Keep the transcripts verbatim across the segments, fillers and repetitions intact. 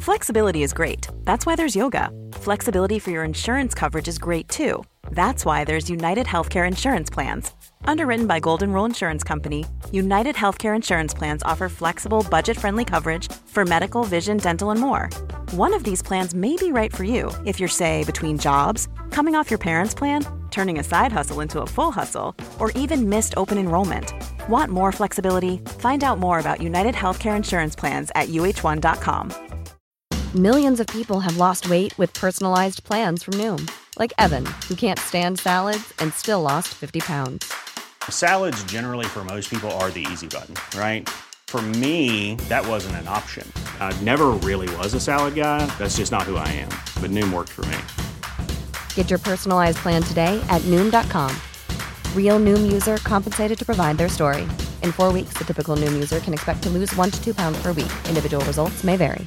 Flexibility is great. That's why there's yoga. Flexibility for your insurance coverage is great too. That's why there's United Healthcare Insurance Plans. Underwritten by Golden Rule Insurance Company, United Healthcare Insurance Plans offer flexible, budget-friendly coverage for medical, vision, dental, and more. One of these plans may be right for you if you're, say, between jobs, coming off your parents' plan, turning a side hustle into a full hustle, or even missed open enrollment. Want more flexibility? Find out more about United Healthcare Insurance Plans at U H one dot com. Millions of people have lost weight with personalized plans from Noom. Like Evan, who can't stand salads and still lost fifty pounds. Salads generally for most people are the easy button, right? For me, that wasn't an option. I never really was a salad guy. That's just not who I am. But Noom worked for me. Get your personalized plan today at Noom dot com. Real Noom user compensated to provide their story. In four weeks, the typical Noom user can expect to lose one to two pounds per week. Individual results may vary.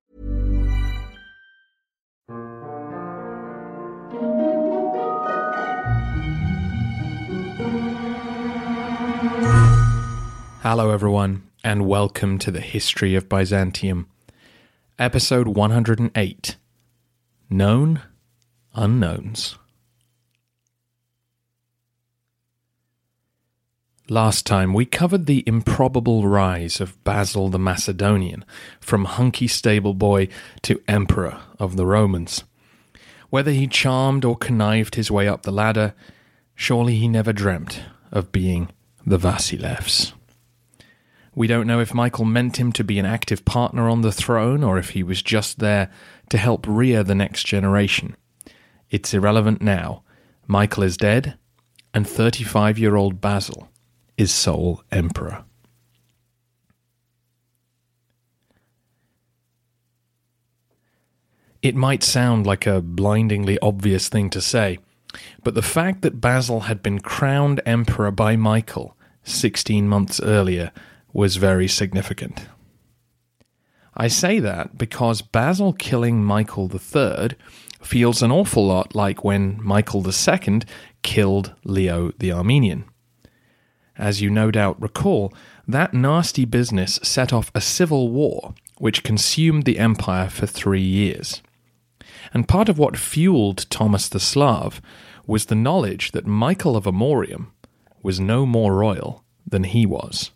Hello everyone, and welcome to the History of Byzantium, episode one hundred eight, Known Unknowns. Last time we covered the improbable rise of Basil the Macedonian from hunky stable boy to emperor of the Romans. Whether he charmed or connived his way up the ladder, surely he never dreamt of being the Vasilevs. We don't know if Michael meant him to be an active partner on the throne or if he was just there to help rear the next generation. It's irrelevant now. Michael is dead, and thirty-five-year-old Basil is sole emperor. It might sound like a blindingly obvious thing to say, but the fact that Basil had been crowned emperor by Michael sixteen months earlier was very significant. I say that because Basil killing Michael the Third feels an awful lot like when Michael the Second killed Leo the Armenian. As you no doubt recall, that nasty business set off a civil war which consumed the empire for three years. And part of what fueled Thomas the Slav was the knowledge that Michael of Amorium was no more royal than he was.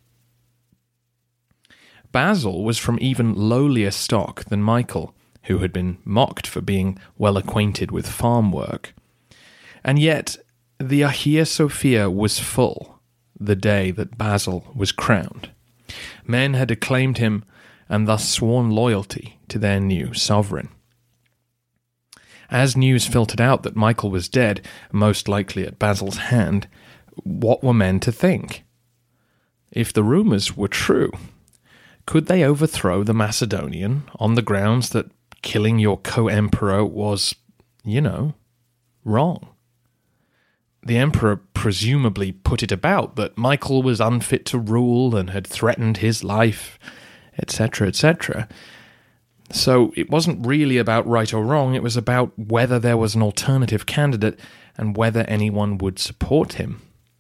Basil was from even lowlier stock than Michael, who had been mocked for being well acquainted with farm work. And yet, the Hagia Sophia was full the day that Basil was crowned. Men had acclaimed him and thus sworn loyalty to their new sovereign. As news filtered out that Michael was dead, most likely at Basil's hand, what were men to think? If the rumours were true, could they overthrow the Macedonian on the grounds that killing your co-emperor was, you know, wrong? The emperor presumably put it about that Michael was unfit to rule and had threatened his life, et cetera, et cetera. So it wasn't really about right or wrong, it was about whether there was an alternative candidate and whether anyone would support him.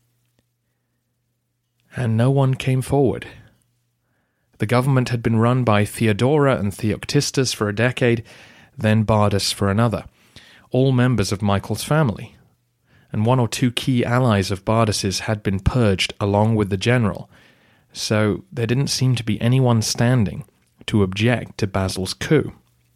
And no one came forward. The government had been run by Theodora and Theoctistus for a decade, then Bardas for another, all members of Michael's family. And one or two key allies of Bardas's had been purged along with the general, so there didn't seem to be anyone standing to object to Basil's coup.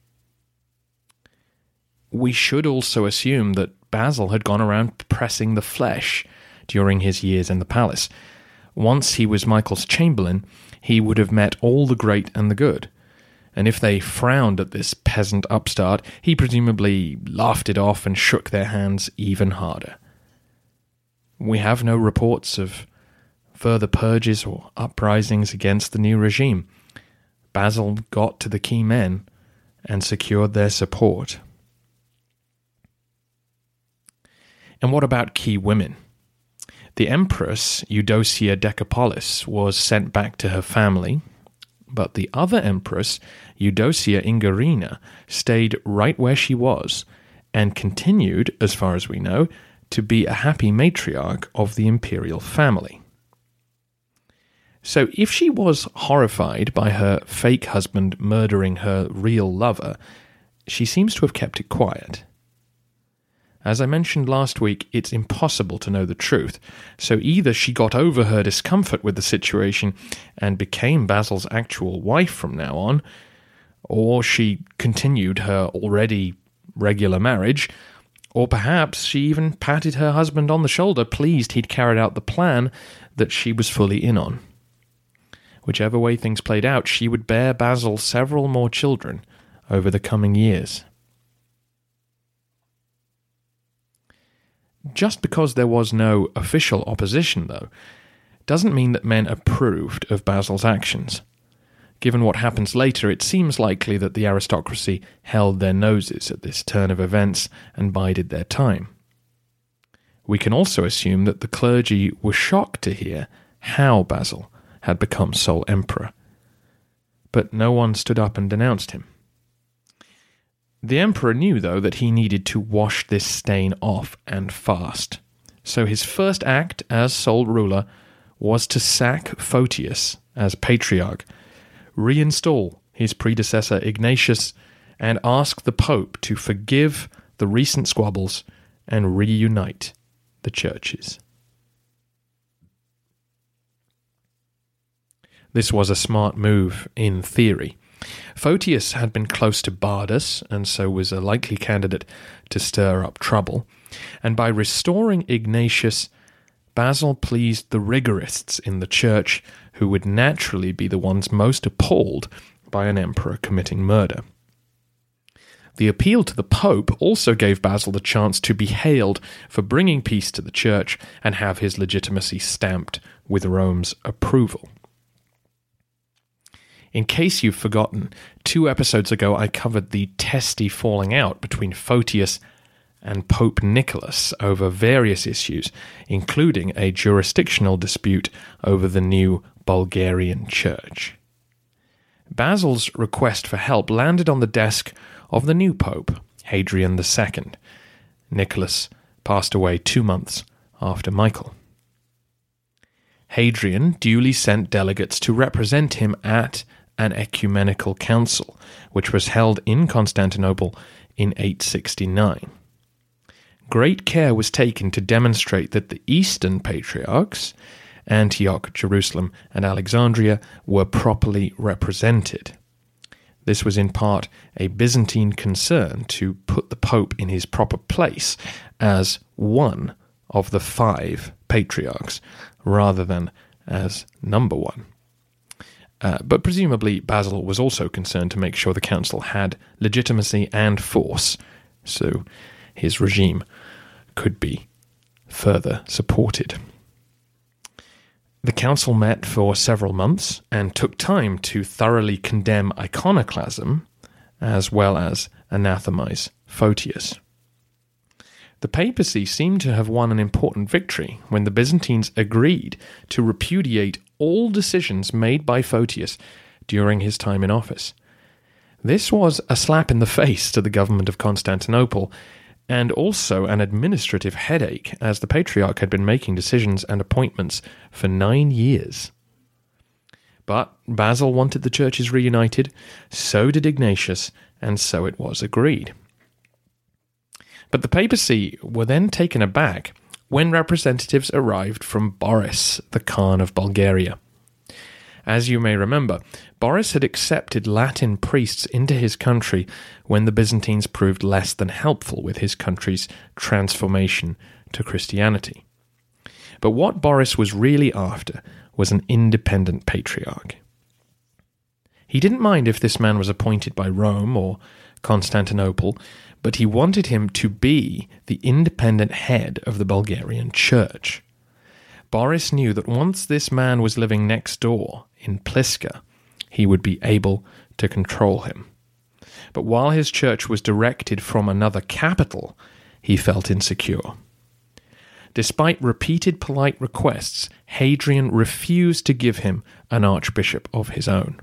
We should also assume that Basil had gone around pressing the flesh during his years in the palace. Once he was Michael's chamberlain, he would have met all the great and the good, and if they frowned at this peasant upstart, he presumably laughed it off and shook their hands even harder. We have no reports of further purges or uprisings against the new regime. Basil got to the key men and secured their support. And what about key women? The Empress, Eudocia Decapolis, was sent back to her family, but the other Empress, Eudocia Ingarina, stayed right where she was and continued, as far as we know, to be a happy matriarch of the imperial family. So if she was horrified by her fake husband murdering her real lover, she seems to have kept it quiet. As I mentioned last week, it's impossible to know the truth, so either she got over her discomfort with the situation and became Basil's actual wife from now on, or she continued her already regular marriage, or perhaps she even patted her husband on the shoulder, pleased he'd carried out the plan that she was fully in on. Whichever way things played out, she would bear Basil several more children over the coming years. Just because there was no official opposition, though, doesn't mean that men approved of Basil's actions. Given what happens later, it seems likely that the aristocracy held their noses at this turn of events and bided their time. We can also assume that the clergy were shocked to hear how Basil had become sole emperor. But no one stood up and denounced him. The emperor knew, though, that he needed to wash this stain off and fast. So his first act as sole ruler was to sack Photius as patriarch, reinstall his predecessor Ignatius, and ask the Pope to forgive the recent squabbles and reunite the churches. This was a smart move in theory. Photius had been close to Bardus, and so was a likely candidate to stir up trouble, and by restoring Ignatius, Basil pleased the rigorists in the church, who would naturally be the ones most appalled by an emperor committing murder. The appeal to the Pope also gave Basil the chance to be hailed for bringing peace to the church and have his legitimacy stamped with Rome's approval. In case you've forgotten, two episodes ago I covered the testy falling out between Photius and Pope Nicholas over various issues, including a jurisdictional dispute over the new Bulgarian church. Basil's request for help landed on the desk of the new pope, Hadrian the Second. Nicholas passed away two months after Michael. Hadrian duly sent delegates to represent him at an ecumenical council, which was held in Constantinople in eight sixty-nine. Great care was taken to demonstrate that the Eastern patriarchs, Antioch, Jerusalem, and Alexandria, were properly represented. This was in part a Byzantine concern to put the Pope in his proper place as one of the five patriarchs, rather than as number one. Uh, but presumably Basil was also concerned to make sure the council had legitimacy and force, so his regime could be further supported. The council met for several months and took time to thoroughly condemn iconoclasm, as well as anathemize Photius. The papacy seemed to have won an important victory when the Byzantines agreed to repudiate all decisions made by Photius during his time in office. This was a slap in the face to the government of Constantinople, and also an administrative headache, as the Patriarch had been making decisions and appointments for nine years. But Basil wanted the churches reunited, so did Ignatius, and so it was agreed. But the papacy were then taken aback when representatives arrived from Boris, the Khan of Bulgaria. As you may remember, Boris had accepted Latin priests into his country when the Byzantines proved less than helpful with his country's transformation to Christianity. But what Boris was really after was an independent patriarch. He didn't mind if this man was appointed by Rome or Constantinople, but he wanted him to be the independent head of the Bulgarian church. Boris knew that once this man was living next door in Pliska, he would be able to control him. But while his church was directed from another capital, he felt insecure. Despite repeated polite requests, Hadrian refused to give him an archbishop of his own.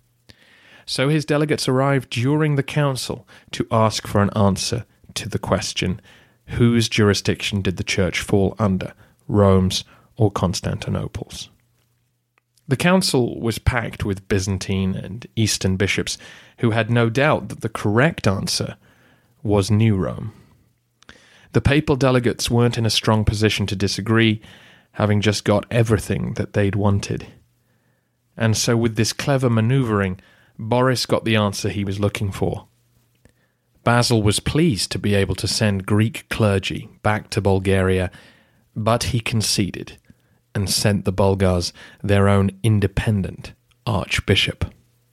So his delegates arrived during the council to ask for an answer to the question, whose jurisdiction did the church fall under, Rome's or Constantinople's? The council was packed with Byzantine and Eastern bishops who had no doubt that the correct answer was New Rome. The papal delegates weren't in a strong position to disagree, having just got everything that they'd wanted. And so with this clever manoeuvring, Boris got the answer he was looking for. Basil was pleased to be able to send Greek clergy back to Bulgaria, but he conceded and sent the Bulgars their own independent archbishop.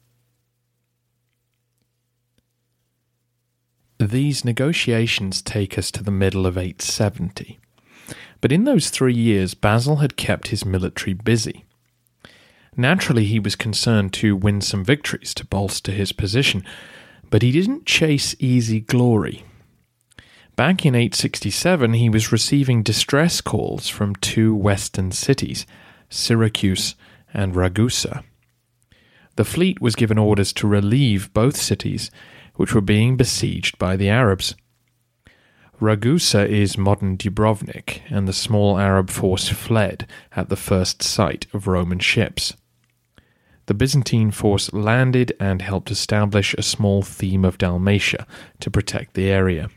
These negotiations take us to the middle of eight seventy, but in those three years Basil had kept his military busy. Naturally, he was concerned to win some victories to bolster his position, but he didn't chase easy glory. Back in eight sixty-seven, he was receiving distress calls from two western cities, Syracuse and Ragusa. The fleet was given orders to relieve both cities, which were being besieged by the Arabs. Ragusa is modern Dubrovnik, and the small Arab force fled at the first sight of Roman ships. The Byzantine force landed and helped establish a small theme of Dalmatia to protect the area.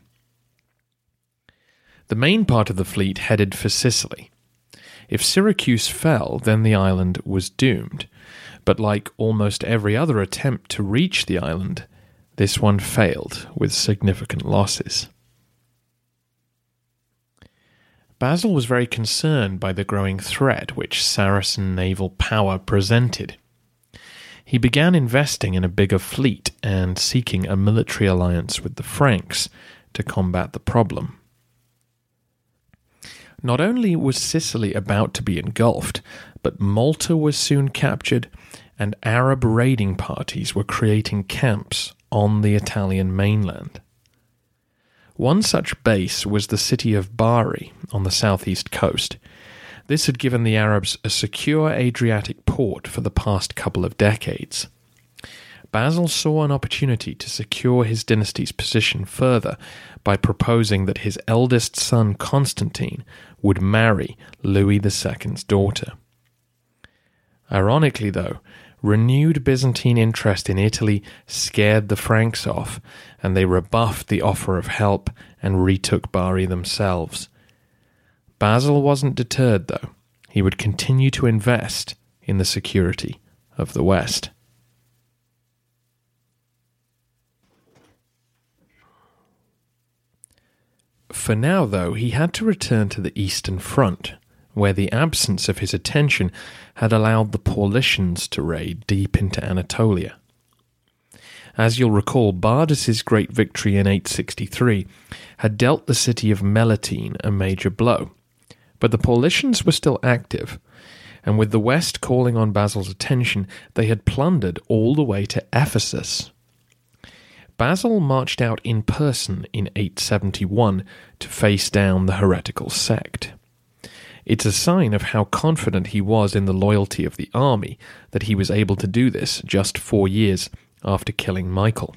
The main part of the fleet headed for Sicily. If Syracuse fell, then the island was doomed, but like almost every other attempt to reach the island, this one failed with significant losses. Basil was very concerned by the growing threat which Saracen naval power presented. He began investing in a bigger fleet and seeking a military alliance with the Franks to combat the problem. Not only was Sicily about to be engulfed, but Malta was soon captured, and Arab raiding parties were creating camps on the Italian mainland. One such base was the city of Bari on the southeast coast. This had given the Arabs a secure Adriatic port for the past couple of decades. Basil saw an opportunity to secure his dynasty's position further by proposing that his eldest son Constantine would marry Louis the Second's daughter. Ironically, though, renewed Byzantine interest in Italy scared the Franks off, and they rebuffed the offer of help and retook Bari themselves. Basil wasn't deterred, though. He would continue to invest in the security of the West. For now, though, he had to return to the Eastern Front, where the absence of his attention had allowed the Paulicians to raid deep into Anatolia. As you'll recall, Bardas's great victory in eight sixty-three had dealt the city of Melitene a major blow, but the Paulicians were still active, and with the West calling on Basil's attention, they had plundered all the way to Ephesus. Basil marched out in person in eight seventy-one to face down the heretical sect. It's a sign of how confident he was in the loyalty of the army that he was able to do this just four years after killing Michael.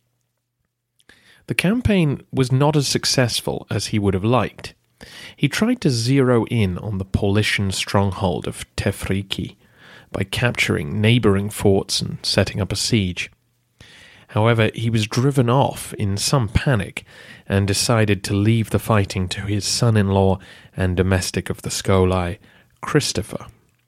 The campaign was not as successful as he would have liked. He tried to zero in on the Paulician stronghold of Tefriki by capturing neighbouring forts and setting up a siege. However, he was driven off in some panic and decided to leave the fighting to his son-in-law and domestic of the Scolae, Christopher.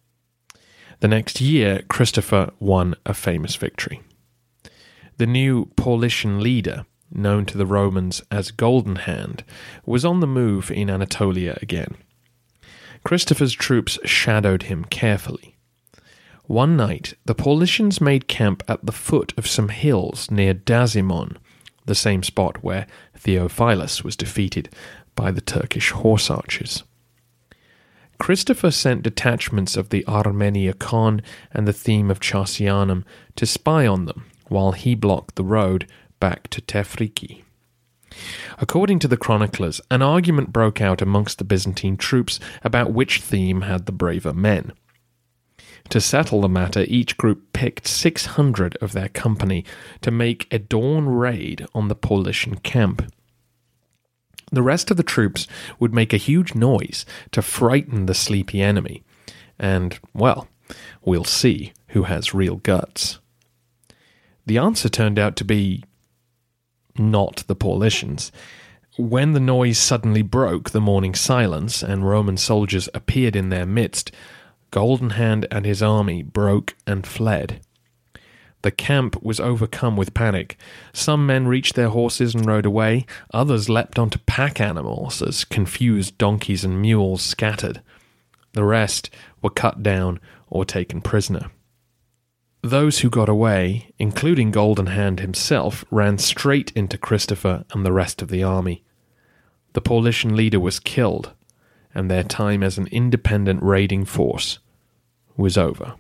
The next year, Christopher won a famous victory. The new Paulician leader, known to the Romans as Golden Hand, was on the move in Anatolia again. Christopher's troops shadowed him carefully. One night, the Paulicians made camp at the foot of some hills near Dazimon, the same spot where Theophilus was defeated by the Turkish horse archers. Christopher sent detachments of the Armenia Khan and the theme of Charsianum to spy on them, while he blocked the road back to Tefriki. According to the chroniclers, an argument broke out amongst the Byzantine troops about which theme had the braver men. To settle the matter, each group picked six hundred of their company to make a dawn raid on the Paulician camp. The rest of the troops would make a huge noise to frighten the sleepy enemy, and, well, We'll see who has real guts. The answer turned out to be not the Paulicians. When the noise suddenly broke the morning silence and Roman soldiers appeared in their midst, Golden Hand and his army broke and fled. The camp was overcome with panic. Some men reached their horses and rode away. Others leapt onto pack animals as confused donkeys and mules scattered. The rest were cut down or taken prisoner. Those who got away, including Golden Hand himself, ran straight into Christopher and the rest of the army. The Paulician leader was killed, and their time as an independent raiding force was over.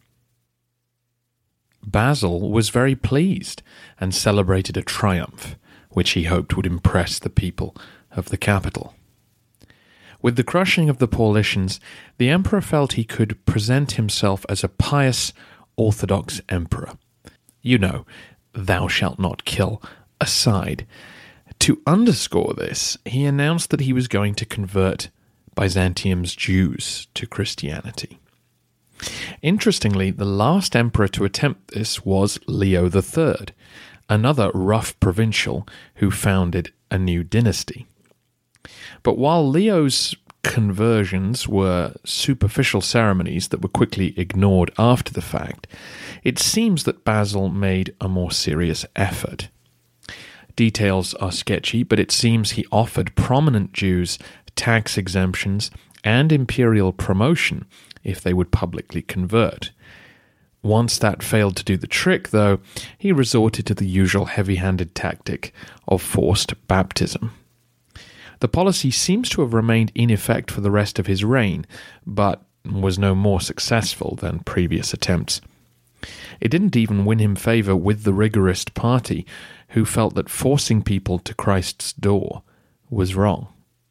Basil was very pleased and celebrated a triumph, which he hoped would impress the people of the capital. With the crushing of the Paulicians, the emperor felt he could present himself as a pious, orthodox emperor. You know, thou shalt not kill aside. To underscore this, he announced that he was going to convert Byzantium's Jews to Christianity. Interestingly, the last emperor to attempt this was Leo the Third, another rough provincial who founded a new dynasty. But while Leo's conversions were superficial ceremonies that were quickly ignored after the fact, it seems that Basil made a more serious effort. Details are sketchy, but it seems he offered prominent Jews tax exemptions and imperial promotion if they would publicly convert. Once that failed to do the trick, though, he resorted to the usual heavy-handed tactic of forced baptism. The policy seems to have remained in effect for the rest of his reign, but was no more successful than previous attempts. It didn't even win him favour with the rigorist party, who felt that forcing people to Christ's door was wrong.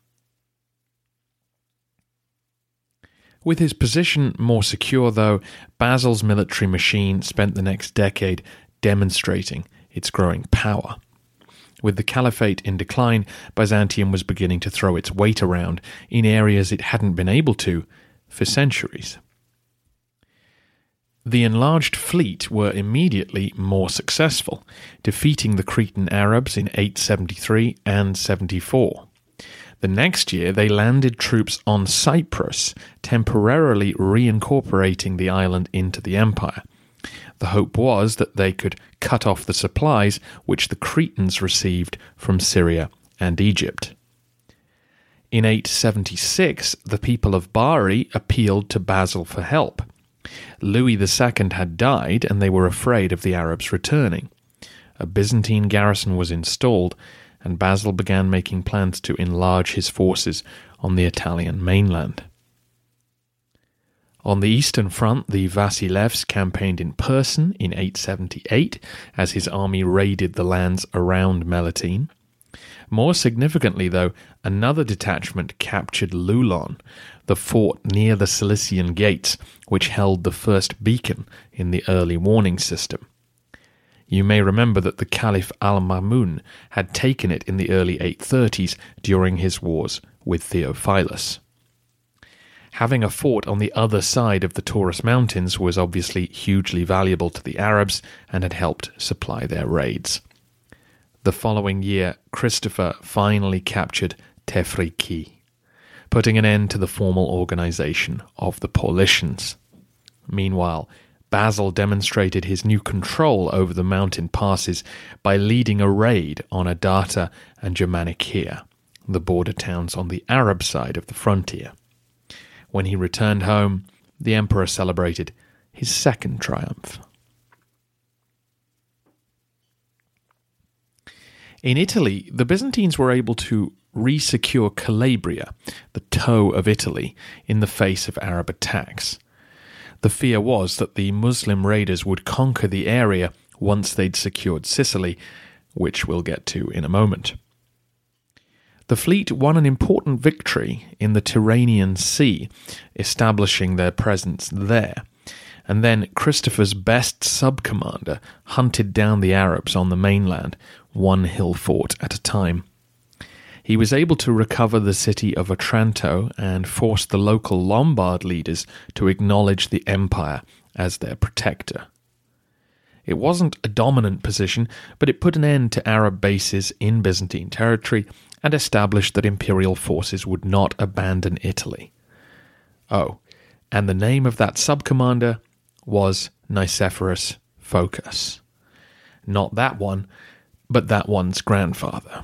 With his position more secure, though, Basil's military machine spent the next decade demonstrating its growing power. With the caliphate in decline, Byzantium was beginning to throw its weight around in areas it hadn't been able to for centuries. The enlarged fleet were immediately more successful, defeating the Cretan Arabs in eight seventy-three and seventy-four. The next year, they landed troops on Cyprus, temporarily reincorporating the island into the empire. The hope was that they could cut off the supplies which the Cretans received from Syria and Egypt. In eight seventy-six, the people of Bari appealed to Basil for help. Louis the Second had died, and they were afraid of the Arabs returning. A Byzantine garrison was installed, and Basil began making plans to enlarge his forces on the Italian mainland. On the eastern front, the Vasilevs campaigned in person in eight seventy-eight as his army raided the lands around Melitene. More significantly, though, another detachment captured Loulon, the fort near the Cilician Gates, which held the first beacon in the early warning system. You may remember that the Caliph al-Ma'mun had taken it in the early eight thirties during his wars with Theophilus. Having a fort on the other side of the Taurus Mountains was obviously hugely valuable to the Arabs and had helped supply their raids. The following year, Christopher finally captured Tefriki, putting an end to the formal organization of the Paulicians. Meanwhile, Basil demonstrated his new control over the mountain passes by leading a raid on Adata and Germanicia, the border towns on the Arab side of the frontier. When he returned home, the emperor celebrated his second triumph. In Italy, the Byzantines were able to re-secure Calabria, the toe of Italy, in the face of Arab attacks. The fear was that the Muslim raiders would conquer the area once they'd secured Sicily, which we'll get to in a moment. The fleet won an important victory in the Tyrrhenian Sea, establishing their presence there, and then Christopher's best sub-commander hunted down the Arabs on the mainland, one hill fort at a time. he was able to recover the city of Otranto and force the local Lombard leaders to acknowledge the empire as their protector. It wasn't a dominant position, but it put an end to Arab bases in Byzantine territory and established that imperial forces would not abandon Italy. Oh, and the name of that sub-commander was Nicephorus Phocas. Not that one, but that one's grandfather.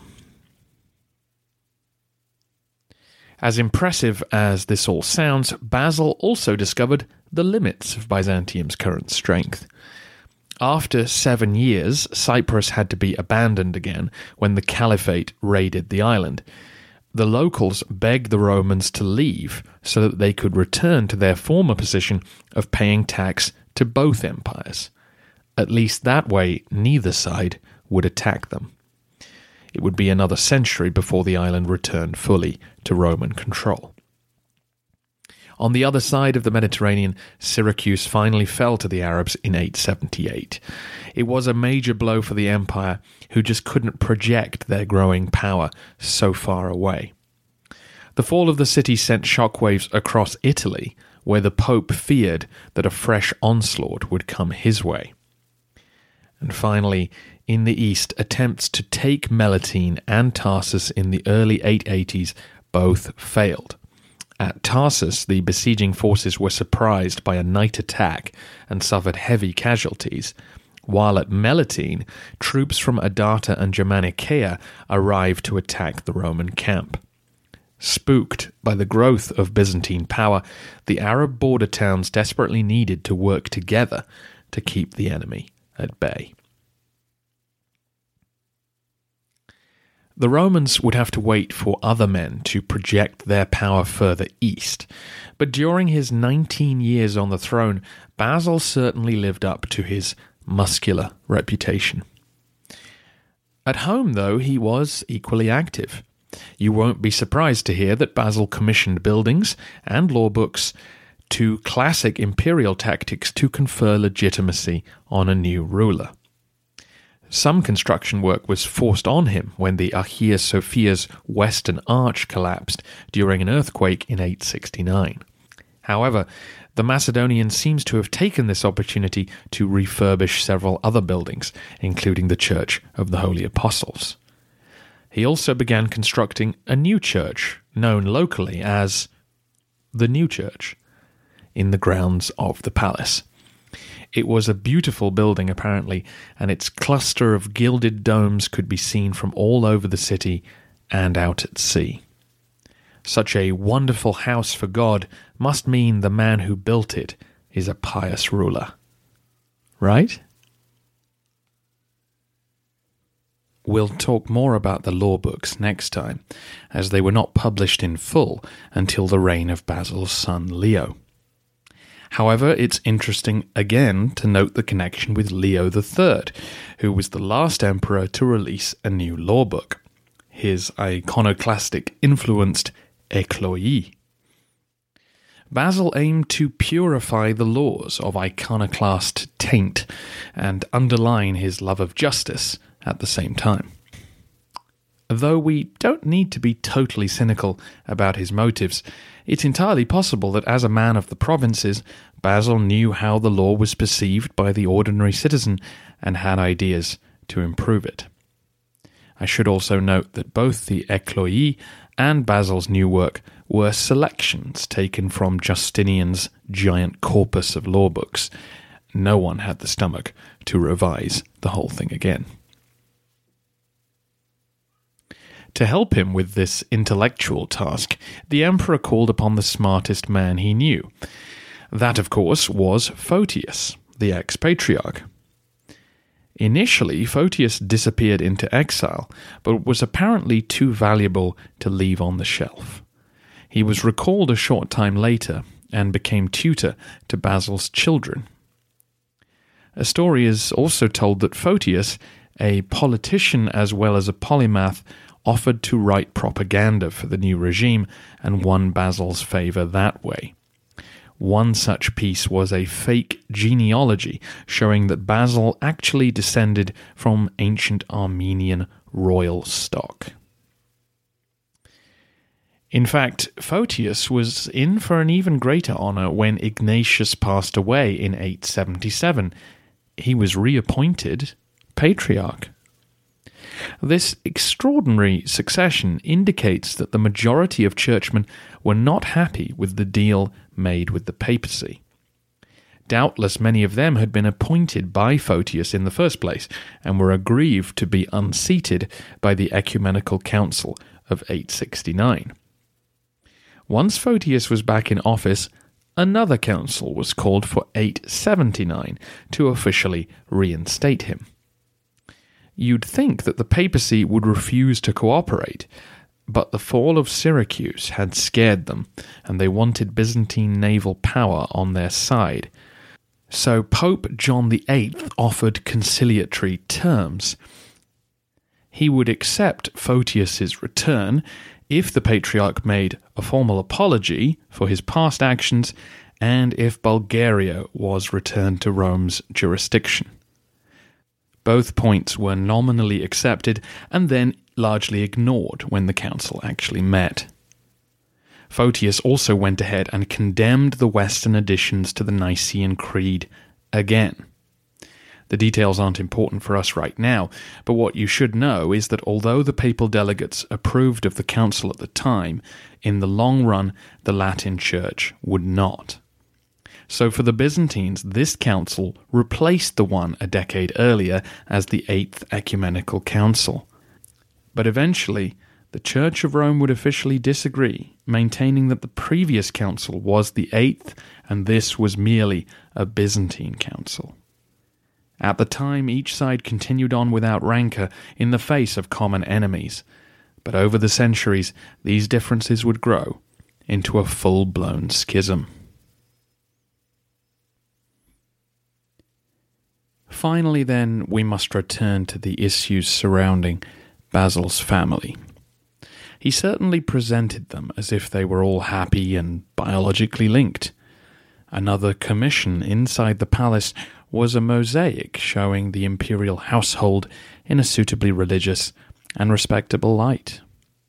As impressive as this all sounds, Basil also discovered the limits of Byzantium's current strength. After seven years, Cyprus had to be abandoned again when the Caliphate raided the island. The locals begged the Romans to leave so that they could return to their former position of paying tax to both empires. At least that way, neither side would attack them. It would be another century before the island returned fully to Roman control. On the other side of the Mediterranean, Syracuse finally fell to the Arabs in eight seventy-eight. It was a major blow for the empire, who just couldn't project their growing power so far away. The fall of the city sent shockwaves across Italy, where the Pope feared that a fresh onslaught would come his way. And finally, in the east, attempts to take Melitene and Tarsus in the early eight eighties both failed. At Tarsus, the besieging forces were surprised by a night attack and suffered heavy casualties, while at Melitene, troops from Adata and Germanicaea arrived to attack the Roman camp. Spooked by the growth of Byzantine power, the Arab border towns desperately needed to work together to keep the enemy at bay. The Romans would have to wait for other men to project their power further east, but during his nineteen years on the throne, Basil certainly lived up to his muscular reputation. At home, though, he was equally active. You won't be surprised to hear that Basil commissioned buildings and law books, two classic imperial tactics to confer legitimacy on a new ruler. Some construction work was forced on him when the Hagia Sophia's western arch collapsed during an earthquake in eight sixty-nine. However, the Macedonian seems to have taken this opportunity to refurbish several other buildings, including the Church of the Holy Apostles. He also began constructing a new church, known locally as the New Church, in the grounds of the palace. It was a beautiful building, apparently, and its cluster of gilded domes could be seen from all over the city and out at sea. Such a wonderful house for God must mean the man who built it is a pious ruler. Right? We'll talk more about the law books next time, as they were not published in full until the reign of Basil's son Leo. However, it's interesting again to note the connection with Leo the Third, who was the last emperor to release a new law book, his iconoclastic-influenced Ecloïs. Basil aimed to purify the laws of iconoclast taint and underline his love of justice at the same time. Though we don't need to be totally cynical about his motives, it's entirely possible that as a man of the provinces, Basil knew how the law was perceived by the ordinary citizen and had ideas to improve it. I should also note that both the Ecloïs and Basil's new work were selections taken from Justinian's giant corpus of law books. No one had the stomach to revise the whole thing again. To help him with this intellectual task, the emperor called upon the smartest man he knew. That, of course, was Photius, the ex-patriarch. Initially, Photius disappeared into exile, but was apparently too valuable to leave on the shelf. He was recalled a short time later and became tutor to Basil's children. A story is also told that Photius, a politician as well as a polymath, offered to write propaganda for the new regime and won Basil's favour that way. One such piece was a fake genealogy showing that Basil actually descended from ancient Armenian royal stock. In fact, Photius was in for an even greater honour when Ignatius passed away in eight seventy-seven. He was reappointed patriarch. This extraordinary succession indicates that the majority of churchmen were not happy with the deal made with the papacy. Doubtless many of them had been appointed by Photius in the first place, and were aggrieved to be unseated by the Ecumenical Council of eight sixty-nine. Once Photius was back in office, another council was called for eight seventy-nine to officially reinstate him. You'd think that the papacy would refuse to cooperate, but the fall of Syracuse had scared them, and they wanted Byzantine naval power on their side. So Pope John the Eighth offered conciliatory terms. He would accept Photius's return if the Patriarch made a formal apology for his past actions, and if Bulgaria was returned to Rome's jurisdiction. Both points were nominally accepted and then largely ignored when the council actually met. Photius also went ahead and condemned the Western additions to the Nicene Creed again. The details aren't important for us right now, but what you should know is that although the papal delegates approved of the council at the time, in the long run the Latin Church would not. So for the Byzantines, this council replaced the one a decade earlier as the Eighth Ecumenical Council. But eventually, the Church of Rome would officially disagree, maintaining that the previous council was the Eighth and this was merely a Byzantine council. At the time, each side continued on without rancor in the face of common enemies, but over the centuries these differences would grow into a full-blown schism. Finally, then, we must return to the issues surrounding Basil's family. He certainly presented them as if they were all happy and biologically linked. Another commission inside the palace was a mosaic showing the imperial household in a suitably religious and respectable light.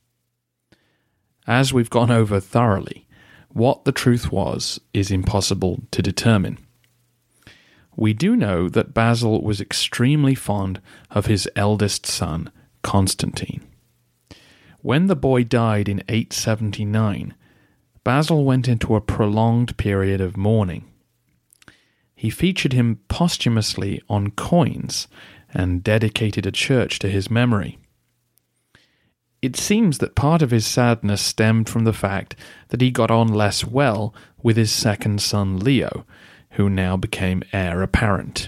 As we've gone over thoroughly, what the truth was is impossible to determine. We do know that Basil was extremely fond of his eldest son, Constantine. When the boy died in eight seventy-nine, Basil went into a prolonged period of mourning. He featured him posthumously on coins and dedicated a church to his memory. It seems that part of his sadness stemmed from the fact that he got on less well with his second son Leo, who now became heir apparent.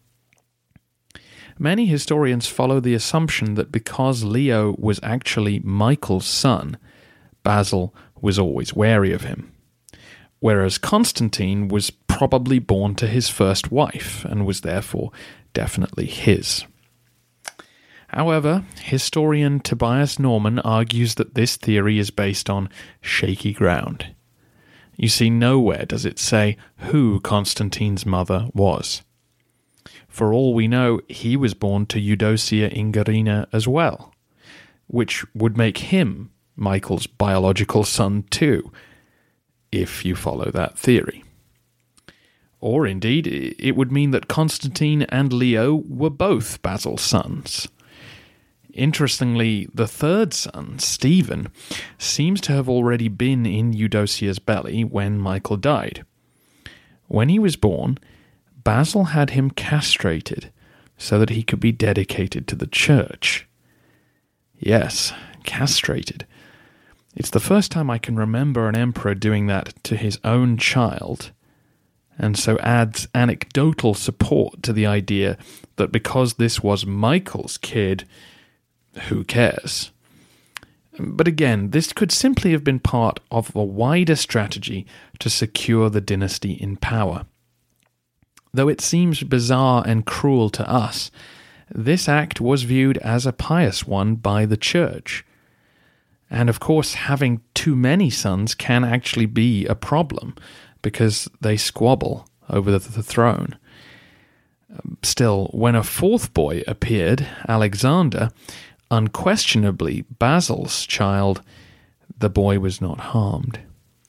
Many historians follow the assumption that because Leo was actually Michael's son, Basil was always wary of him, whereas Constantine was probably born to his first wife and was therefore definitely his. However, historian Tobias Norman argues that this theory is based on shaky ground. You see, nowhere does it say who Constantine's mother was. For all we know, he was born to Eudocia Ingarina as well, which would make him Michael's biological son too, if you follow that theory. Or indeed, it would mean that Constantine and Leo were both Basil's sons. Interestingly, the third son, Stephen, seems to have already been in Eudocia's belly when Michael died. When he was born, Basil had him castrated so that he could be dedicated to the church. Yes, castrated. It's the first time I can remember an emperor doing that to his own child, and so adds anecdotal support to the idea that because this was Michael's kid, who cares? But again, this could simply have been part of a wider strategy to secure the dynasty in power. Though it seems bizarre and cruel to us, this act was viewed as a pious one by the church. And of course, having too many sons can actually be a problem, because they squabble over the, the throne. Still, when a fourth boy appeared, Alexander, unquestionably Basil's child, the boy was not harmed.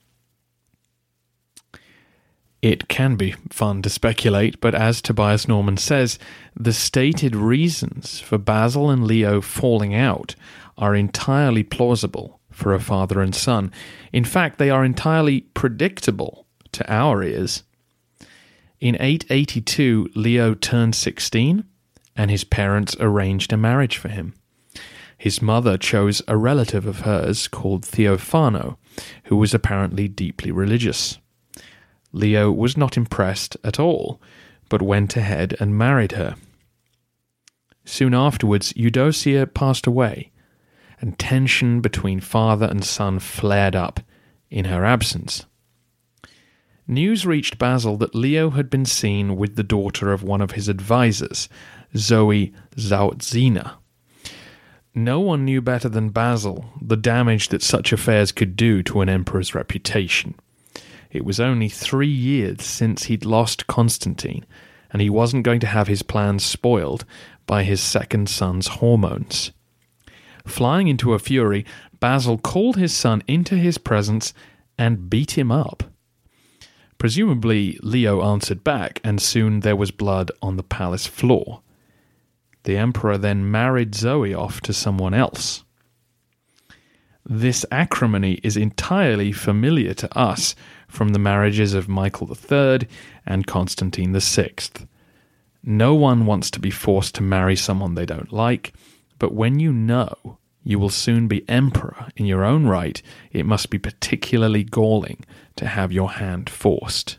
It can be fun to speculate, but as Tobias Norman says, the stated reasons for Basil and Leo falling out are entirely plausible for a father and son. In fact, they are entirely predictable to our ears. In eight eighty-two, Leo turned sixteen, and his parents arranged a marriage for him. His mother chose a relative of hers called Theophano, who was apparently deeply religious. Leo was not impressed at all, but went ahead and married her. Soon afterwards, Eudocia passed away, and tension between father and son flared up in her absence. News reached Basil that Leo had been seen with the daughter of one of his advisors, Zoe Zautzina. No one knew better than Basil the damage that such affairs could do to an emperor's reputation. It was only three years since he'd lost Constantine, and he wasn't going to have his plans spoiled by his second son's hormones. Flying into a fury, Basil called his son into his presence and beat him up. Presumably, Leo answered back, and soon there was blood on the palace floor. The emperor then married Zoe off to someone else. This acrimony is entirely familiar to us from the marriages of Michael the Third and Constantine the Sixth. No one wants to be forced to marry someone they don't like, but when you know you will soon be emperor in your own right, it must be particularly galling to have your hand forced.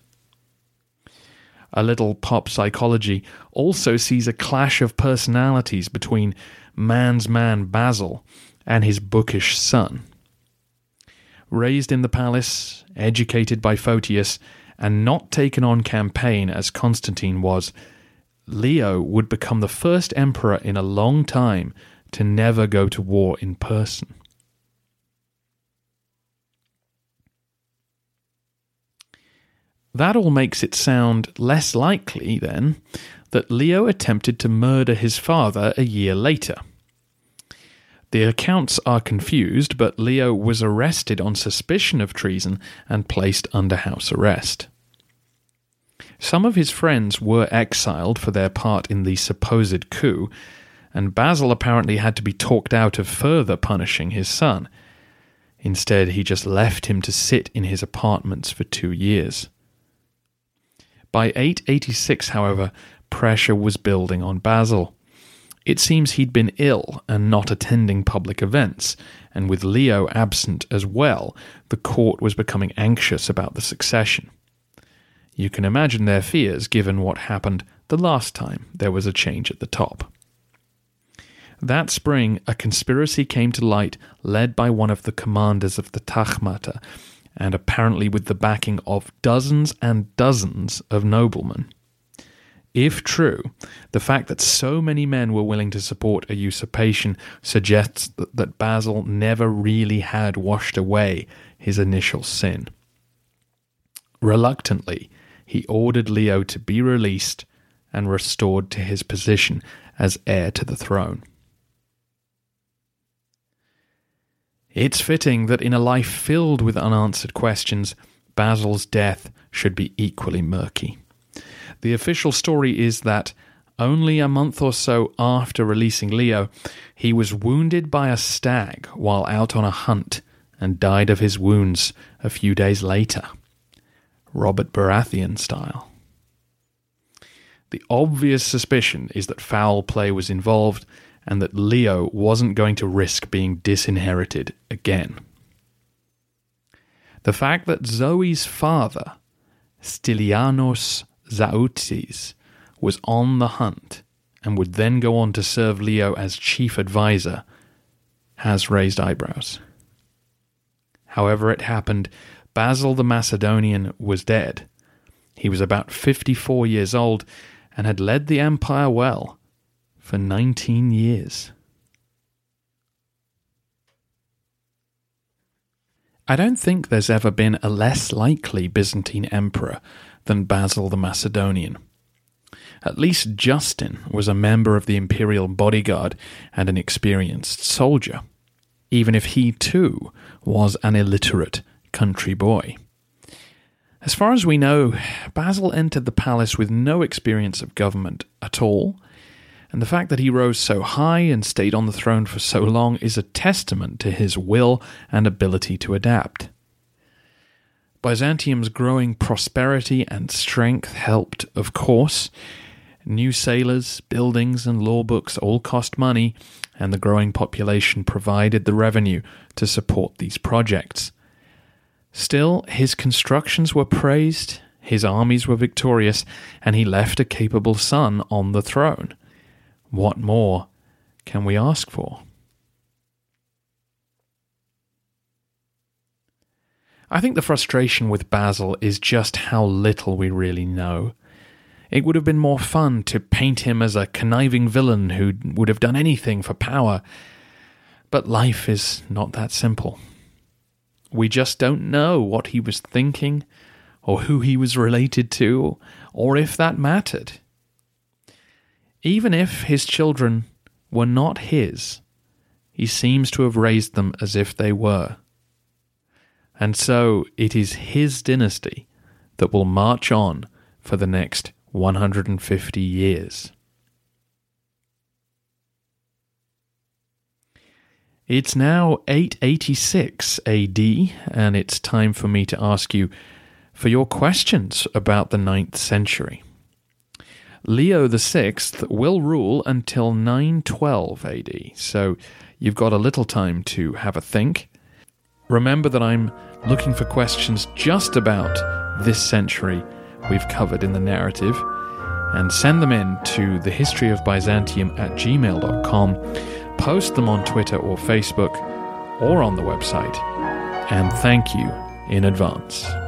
A little pop psychology also sees a clash of personalities between man's man Basil and his bookish son. Raised in the palace, educated by Photius, and not taken on campaign as Constantine was, Leo would become the first emperor in a long time to never go to war in person. That all makes it sound less likely, then, that Leo attempted to murder his father a year later. The accounts are confused, but Leo was arrested on suspicion of treason and placed under house arrest. Some of his friends were exiled for their part in the supposed coup, and Basil apparently had to be talked out of further punishing his son. Instead, he just left him to sit in his apartments for two years. By eight eighty-six, however, pressure was building on Basil. It seems he'd been ill and not attending public events, and with Leo absent as well, the court was becoming anxious about the succession. You can imagine their fears given what happened the last time there was a change at the top. That spring, a conspiracy came to light led by one of the commanders of the Tachmata, and apparently with the backing of dozens and dozens of noblemen. If true, the fact that so many men were willing to support a usurpation suggests that, that Basil never really had washed away his initial sin. Reluctantly, he ordered Leo to be released and restored to his position as heir to the throne. It's fitting that in a life filled with unanswered questions, Basil's death should be equally murky. The official story is that only a month or so after releasing Leo, he was wounded by a stag while out on a hunt and died of his wounds a few days later, Robert Baratheon style. The obvious suspicion is that foul play was involved and that Leo wasn't going to risk being disinherited again. The fact that Zoe's father, Stylianos Zautzis, was on the hunt and would then go on to serve Leo as chief advisor has raised eyebrows. However it happened, Basil the Macedonian was dead. He was about fifty-four years old and had led the empire well for nineteen years. I don't think there's ever been a less likely Byzantine emperor than Basil the Macedonian. At least Justin was a member of the imperial bodyguard and an experienced soldier. even if he too was an illiterate country boy. As far as we know, Basil entered the palace with no experience of government at all, and the fact that he rose so high and stayed on the throne for so long is a testament to his will and ability to adapt. Byzantium's growing prosperity and strength helped, of course. New sailors, buildings, and law books all cost money, and the growing population provided the revenue to support these projects. Still, his constructions were praised, his armies were victorious, and he left a capable son on the throne. What more can we ask for? I think the frustration with Basil is just how little we really know. It would have been more fun to paint him as a conniving villain who would have done anything for power. But life is not that simple. We just don't know what he was thinking, or who he was related to, or if that mattered. Even if his children were not his, he seems to have raised them as if they were. And so it is his dynasty that will march on for the next one hundred fifty years. It's now eight eighty-six A D, and it's time for me to ask you for your questions about the ninth century. Leo the Sixth will rule until nine twelve A D, so you've got a little time to have a think. Remember that I'm looking for questions just about this century we've covered in the narrative, and send them in to thehistoryofbyzantium at gmail dot com. Post them on Twitter or Facebook, or on the website, and thank you in advance.